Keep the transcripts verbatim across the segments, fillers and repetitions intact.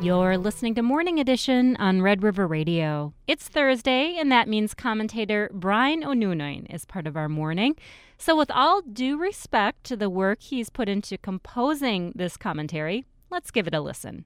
You're listening to Morning Edition on Red River Radio. It's Thursday, and that means commentator Brian O'Nunoin is part of our morning. So with all due respect to the work he's put into composing this commentary, let's give it a listen.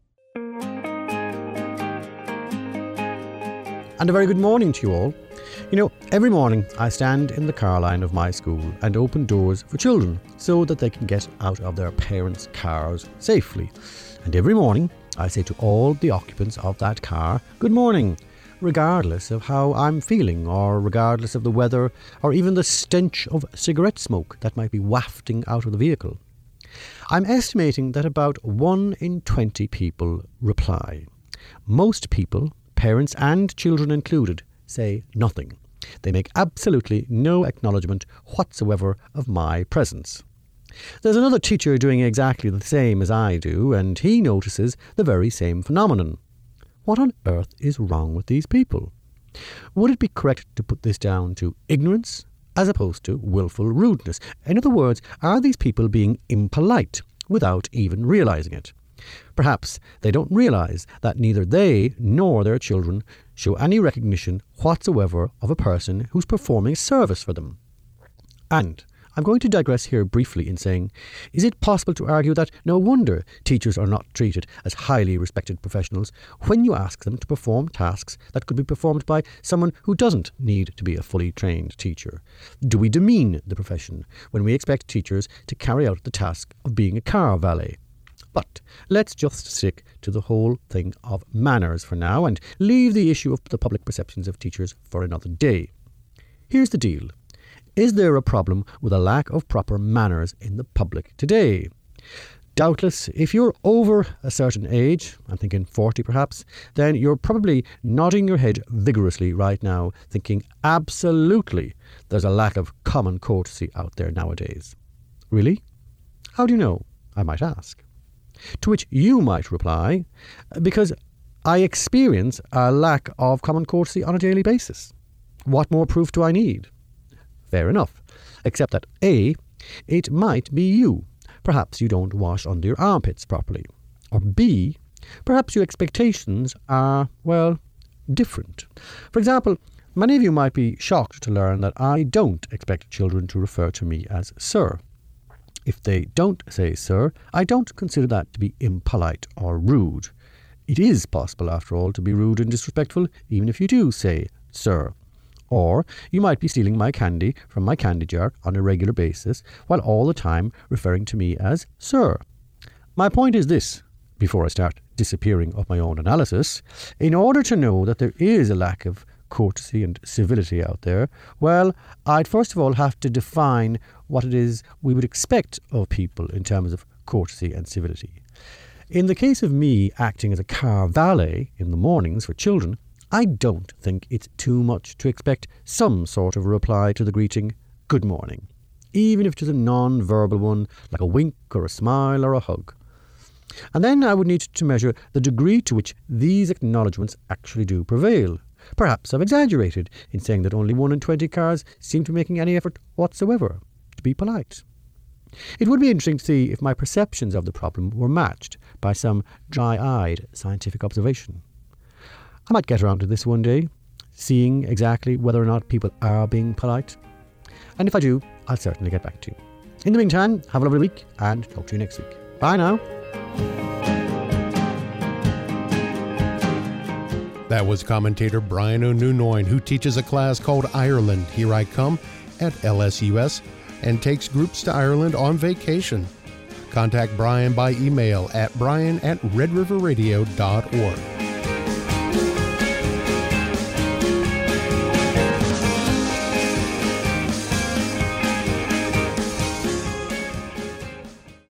And a very good morning to you all. You know, every morning I stand in the car line of my school and open doors for children so that they can get out of their parents' cars safely. And every morning I say to all the occupants of that car, good morning, regardless of how I'm feeling or regardless of the weather or even the stench of cigarette smoke that might be wafting out of the vehicle. I'm estimating that about one in twenty people reply. Most people, parents and children included, say nothing. They make absolutely no acknowledgement whatsoever of my presence. There's another teacher doing exactly the same as I do, and he notices the very same phenomenon. What on earth is wrong with these people? Would it be correct to put this down to ignorance as opposed to willful rudeness? In other words, are these people being impolite without even realising it? Perhaps they don't realise that neither they nor their children show any recognition whatsoever of a person who's performing service for them. And I'm going to digress here briefly in saying, is it possible to argue that no wonder teachers are not treated as highly respected professionals when you ask them to perform tasks that could be performed by someone who doesn't need to be a fully trained teacher? Do we demean the profession when we expect teachers to carry out the task of being a car valet? But let's just stick to the whole thing of manners for now and leave the issue of the public perceptions of teachers for another day. Here's the deal. Is there a problem with a lack of proper manners in the public today? Doubtless, if you're over a certain age, I'm thinking forty perhaps, then you're probably nodding your head vigorously right now, thinking absolutely there's a lack of common courtesy out there nowadays. Really? How do you know? I might ask. To which you might reply, because I experience a lack of common courtesy on a daily basis. What more proof do I need? Fair enough, except that A, it might be you. Perhaps you don't wash under your armpits properly. Or B, perhaps your expectations are, well, different. For example, many of you might be shocked to learn that I don't expect children to refer to me as sir. If they don't say sir, I don't consider that to be impolite or rude. It is possible, after all, to be rude and disrespectful, even if you do say sir. Or you might be stealing my candy from my candy jar on a regular basis, while all the time referring to me as sir. My point is this, before I start disappearing of my own analysis, in order to know that there is a lack of courtesy and civility out there, well, I'd first of all have to define what it is we would expect of people in terms of courtesy and civility. In the case of me acting as a car valet in the mornings for children, I don't think it's too much to expect some sort of reply to the greeting, good morning, even if it is a non-verbal one, like a wink or a smile or a hug. And then I would need to measure the degree to which these acknowledgements actually do prevail. Perhaps I've exaggerated in saying that only one in twenty cars seem to be making any effort whatsoever to be polite. It would be interesting to see if my perceptions of the problem were matched by some dry-eyed scientific observation. I might get around to this one day, seeing exactly whether or not people are being polite. And if I do, I'll certainly get back to you. In the meantime, have a lovely week and talk to you next week. Bye now. That was commentator Brian O'Nunoin, who teaches a class called Ireland, Here I Come, at L S U S, and takes groups to Ireland on vacation. Contact Brian by email at brian at red river radio dot org.